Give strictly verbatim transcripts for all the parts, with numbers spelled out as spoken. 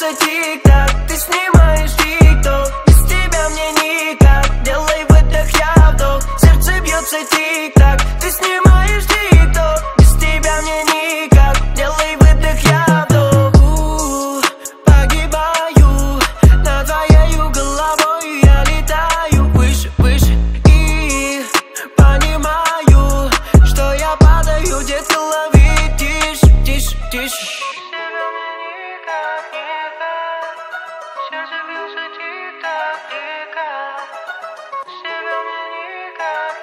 бьется тик-так, ты снимаешь тик-ток. Без тебя мне никак, делай выдох, я вдох. Сердце бьется тик-так, ты снимаешь тик-ток. Без тебя мне никак, делай выдох, я вдох. У-у-у, погибаю над твоею головой, я летаю выше, выше. И понимаю, что я падаю, детка, лови тише, тише, тише. Сердце бьется тик-так, тик-так. Без тебя мне никак,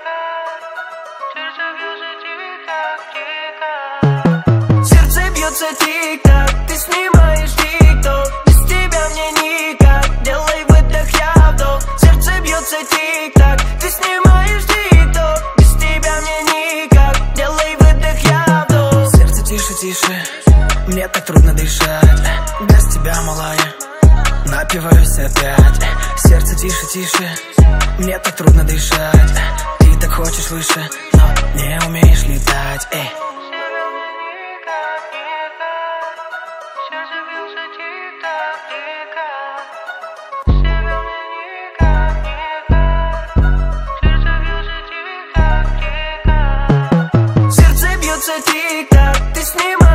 никак. Сердце бьется тик-так, тик-так. Сердце бьется тик-так, ты снимаешь тик-ток. Без тебя мне никак, делай выдох, я вдох. Сердце бьется тик-так, ты снимаешь тик-ток. Без тебя мне никак, делай выдох, я вдох. Сердце тише, тише, мне так трудно дышать. Без тебя, малая, напиваюсь опять. Сердце тише, тише, мне так трудно дышать. Ты так хочешь выше, но не умеешь летать. Эй. Сердце бьется тик-так, тик-так. Без тебя мне никак, никак. Сердце бьется тик-так, тик-так. Сердце бьется тик-так, ты снимаешь